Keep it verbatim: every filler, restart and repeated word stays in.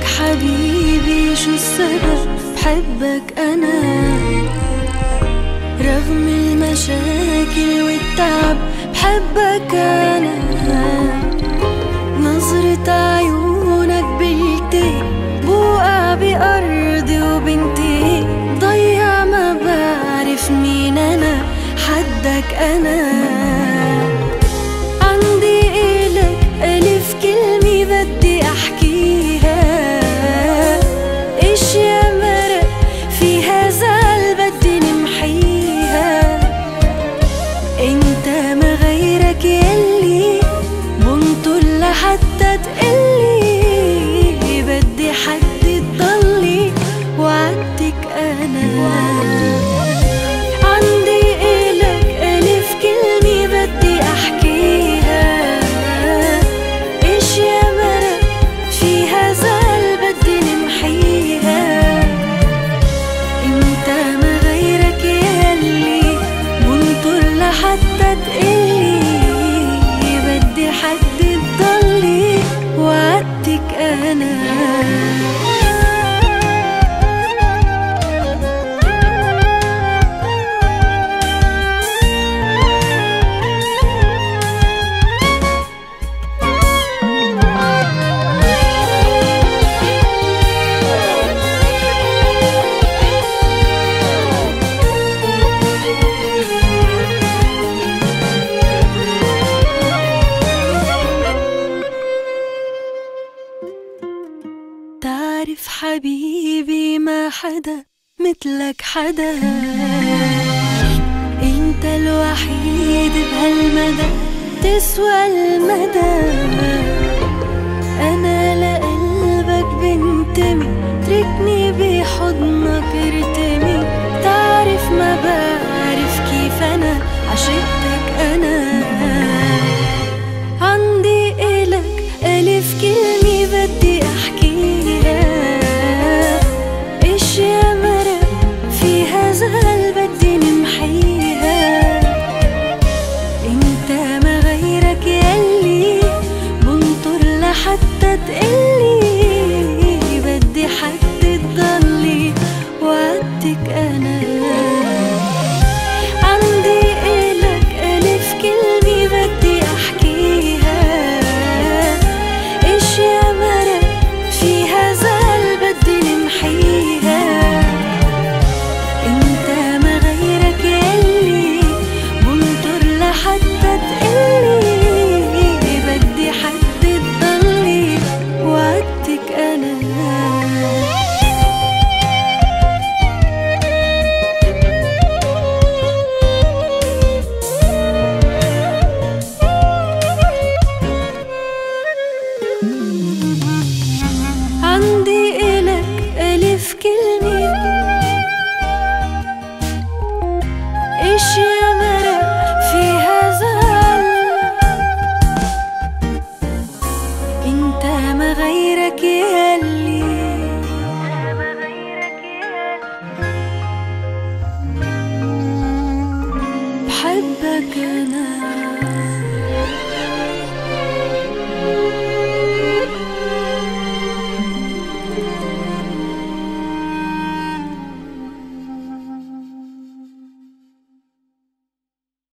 بحبك حبيبي، شو السبب بحبك أنا؟ رغم المشاكل والتعب بحبك أنا. نظرة عيونك بلتقي بوقع بأرضي وبنتي، ضيع ما بعرف مين أنا، حدك أنا. عندي إلك ألف كلمة بدي أحكيها، أشياء مرق فيها زعل بدي نمحيها. انت ما غيرك يلي بنطل لحتى تقلي، بدي حد تضلي وعدتك أنا. عندي إلك ألف كلمة بدي أحكيها، أشياء مرق فيها زعل بدي نمحيها. انت ما غيرك يلي بنطر لحتى تقلي، بدي حد تضلي وعدتك أنا. تعرف حبيبي ما حدا مثلك حدا، انت الوحيد بهالمدى تسوى المدى. انا لقلبك بنتمي، تركني بحضنك ارتمي. تعرف ما بعرف كيف انا عشقتك انا. عندي إلك ألف كلمة بدي أحكيها، أشياء مرق فيها زعل بدي نمحيها. انت ما غيرك يلي بنطر لحتى تقلي، بدي حد تضلي وعدتك أنا. عندي إلك ألف كلمة بدي أحكيها، أشياء مرق فيها زعل بدي نمحيها. انت ما غيرك يلي بنطر لحتى تقلي، بدي حد تضلي وعدتك أنا. عندي إلك ألف كلمة، أشياء مرق فيها زعل. انت ما غيرك يلي بحبك أنا.